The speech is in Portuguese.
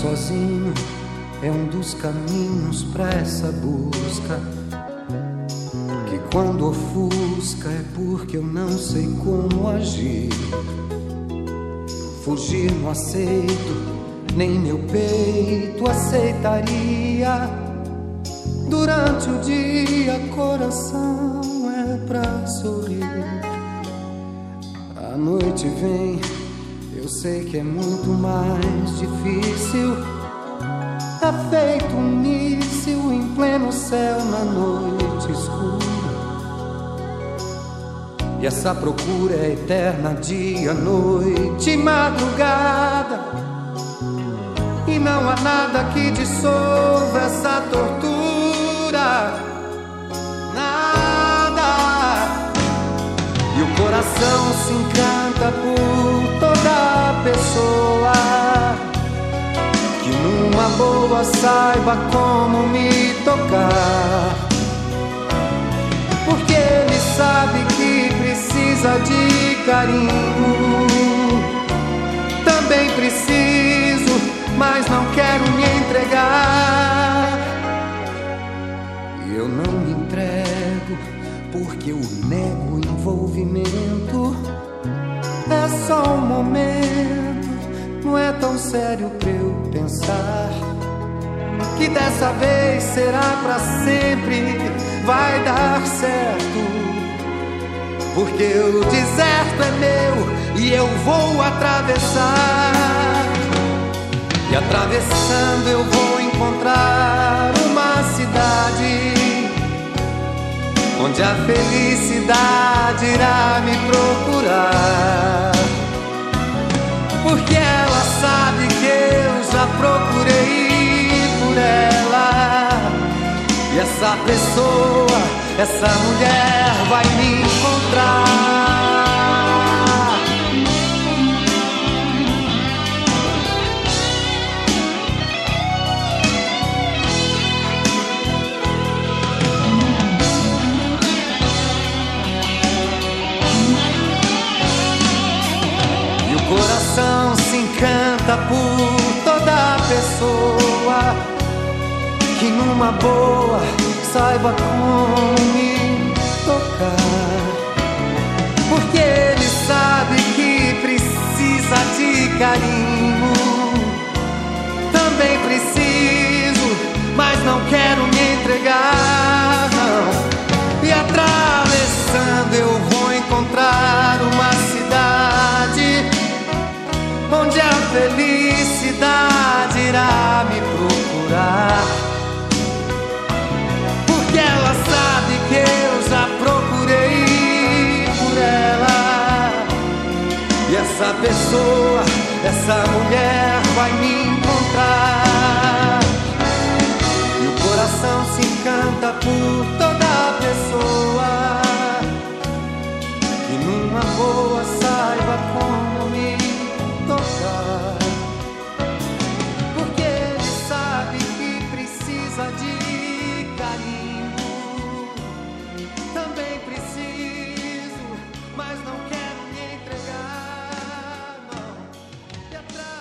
sozinho é um dos caminhos pra essa busca, que quando ofusca é porque eu não sei como agir. Fugir não aceito, nem meu peito aceitaria. Durante o dia, coração é pra sorrir. A noite vem, eu sei que é muito mais difícil. É feito um míssil em pleno céu na noite escura. E essa procura é eterna, dia, noite, madrugada. E não há nada que dissolva essa tortura. Nada. E o coração se encanta por toda pessoa que numa boa saiba como me tocar. Porque ele sabe que precisa de carinho. Também preciso, mas não quero me entregar. E eu não me entrego porque eu nego o envolvimento. É só um momento, não é tão sério pra eu pensar que dessa vez será pra sempre, vai dar certo. Porque o deserto é meu e eu vou atravessar. E atravessando eu vou encontrar uma cidade onde a felicidade irá me procurar. Porque ela sabe que eu já procurei por ela. E essa pessoa, essa mulher vai me encontrar. E o coração se encanta por toda pessoa que numa boa saiba como me tocar. Porque ele sabe que precisa de carinho. Também preciso, mas não quero me entregar, não. E atravessando eu vou encontrar uma cidade onde a felicidade irá me procurar. Porque ela sabe que eu já procurei por ela. E essa pessoa, essa mulher vai me encontrar. E o coração se encanta por toda pessoa que numa boa saiba como me tocar. Porque ele sabe que precisa de carinho. Também preciso, mas não quero me entregar, não. E atrás